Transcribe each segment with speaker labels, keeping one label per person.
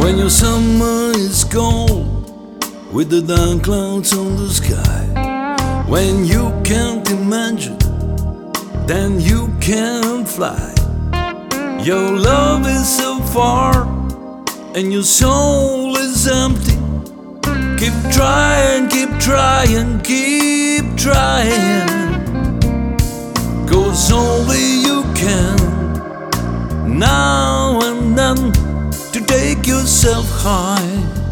Speaker 1: When your summer is gone with the dark clouds on the sky, when you can't imagine, then you can't fly. Your love is so far and your soul is empty. Keep trying, keep trying, keep trying, 'cause only you can now and then to take yourself high.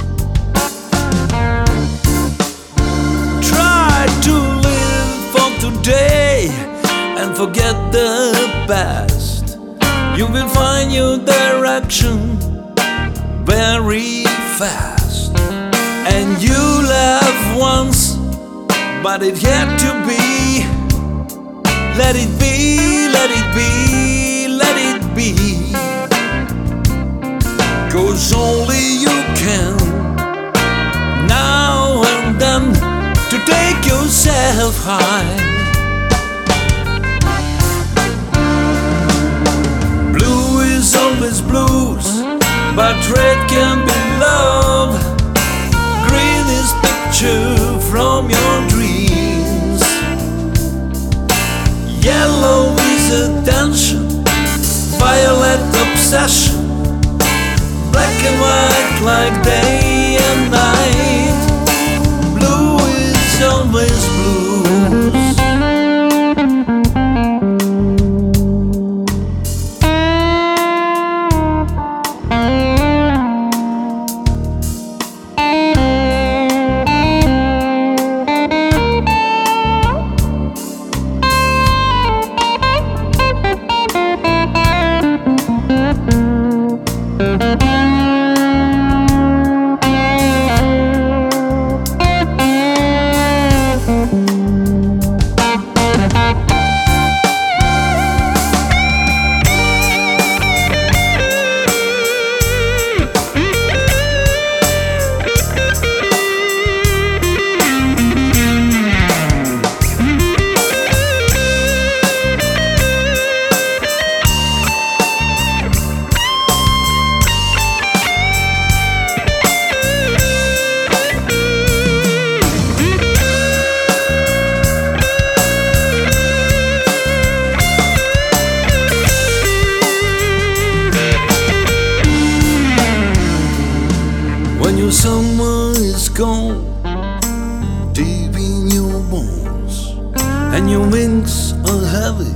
Speaker 1: Try to live for today and forget the past. You will find your direction very fast. And you laughed once, but it had to be. Let it be, let it be, let it be, 'cause only you can now and then to take yourself high. Blue is always blues, but red can be love. Green is picture from your dreams. Yellow is attention, violet obsession, black and white like day and night. Blue is always blues. When your summer is gone, deep in your bones, and your wings are heavy,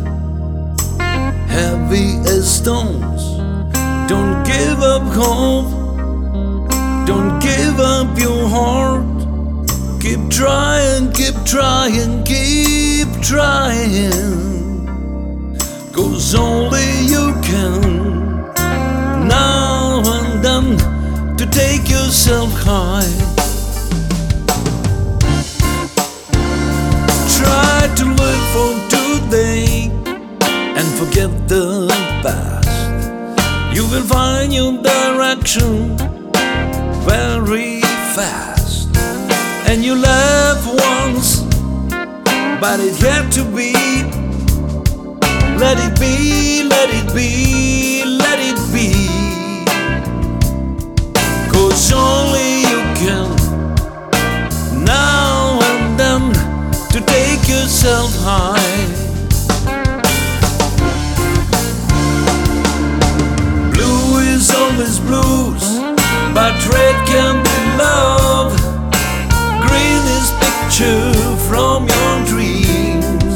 Speaker 1: heavy as stones, don't give up hope, don't give up your heart. Keep trying, keep trying, keep trying, 'cause only you can now and then to take yourself high. Try to live for today and forget the past. You will find your direction very fast. And you laughed once, but it had to be. Let it be, let it be, let it be, 'cause only you can now and then to take yourself high. Blue is always blues, but red can be love. Green is picture from your dreams.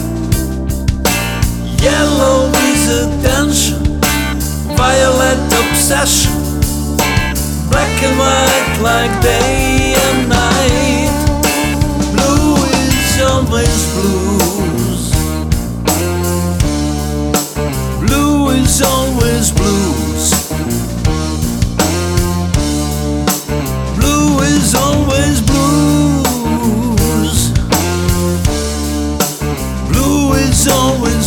Speaker 1: Yellow is attention, violet obsession, black and white like day and night. Blue is always blues. Blue is always blues. Blue is always blues. Blue is always